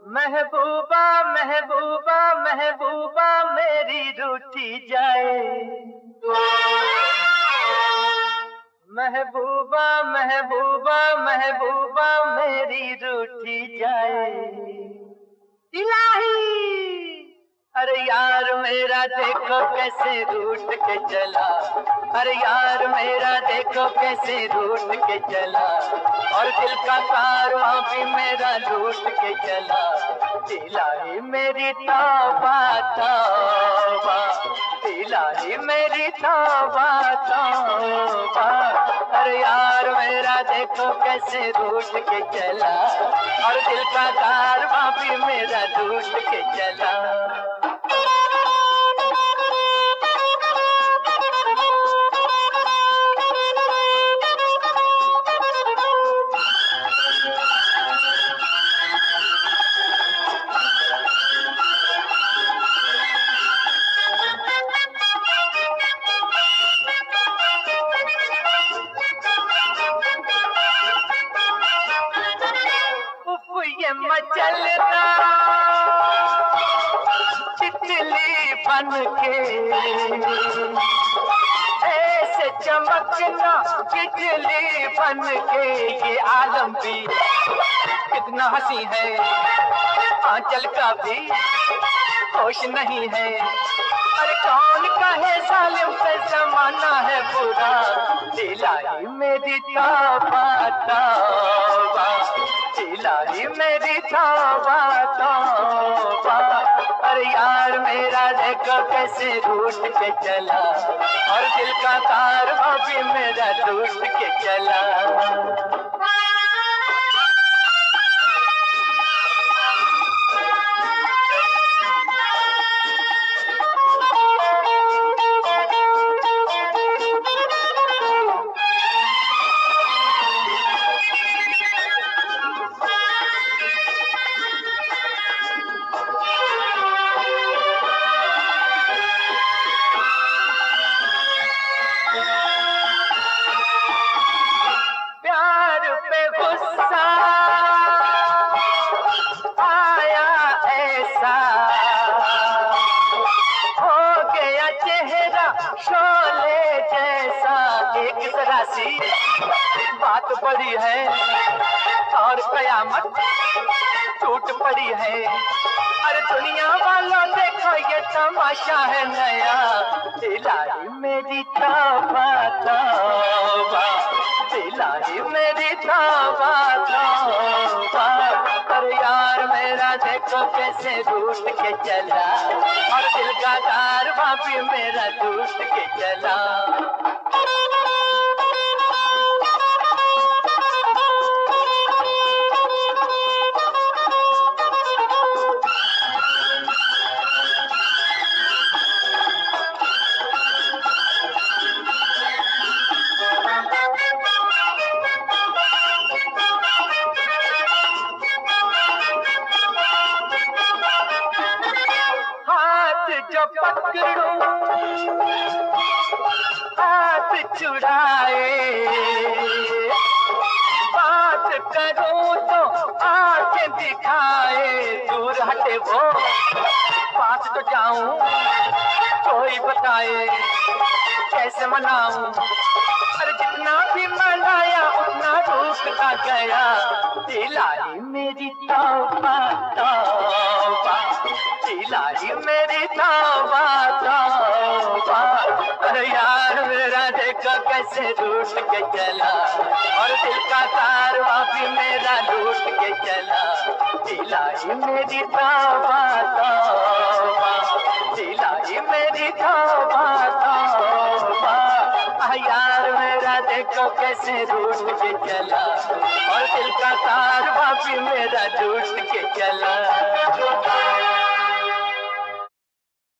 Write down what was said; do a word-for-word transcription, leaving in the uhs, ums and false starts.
महबूबा महबूबा महबूबा मेरी रूठी जाए, महबूबा महबूबा महबूबा मेरी रूठी जाए। इलाही अरे यार मेरा देखो कैसे रूठ के चला, अरे यार मेरा देखो कैसे रूठ के चला, और दिल का कारवां भी मेरा लूट के चला। इलाही मेरी तौबा तौबा, इलाही मेरी तौबा तौबा, अरे यार मेरा देखो कैसे रूठ के चला, और दिल का कारवां भी मेरा लूट के चला। ये मचलना तितली बन के, ऐसे चमकना बिजली बन के, ये आलम भी कितना हंसी है, आंचल का भी होश नहीं है। अरे कौन कहे जालिम से जमाना है बुरा, इलाही मेरी तौबा तौबा, इलाही मेरी तौबा तौबा, अरे यार मेरा देखो कैसे रूठ के चला, और दिल का कारवां भी मेरा लूट के चला। शोले जैसा एक सरासी बात बड़ी है, और कयामत टूट पड़ी है। अरे दुनिया वालों देखो ये तमाशा है नया, इलाही मेरी तौबा तौबा, इलाही मेरी तौबा तौबा, अरे यार मेरा देखो कैसे रूठ के चला, और दिल का कारवां भी मेरा लूट के चला। जो पकड़ूं हाथ छुड़ाए, बात करूं तो आंखें दिखाए, दूर हटे वो पास तो जाऊं, कोई बताए कैसे मनाऊं। अरे जितना भी मनाया उतना रूठता गया, इलाही मेरी तौबा तौबा, इलाही मेरी तौबा तौबा, अरे यार मेरा देखो कैसे रूठ के चला, और दिल का कारवां भी मेरा लूट के चला। इलाही मेरी तौबा तौबा, इलाही मेरी तौबा तौबा, यार मेरा देखो कैसे रूठ के चला, और दिल का कारवां भी मेरा लूट के चला।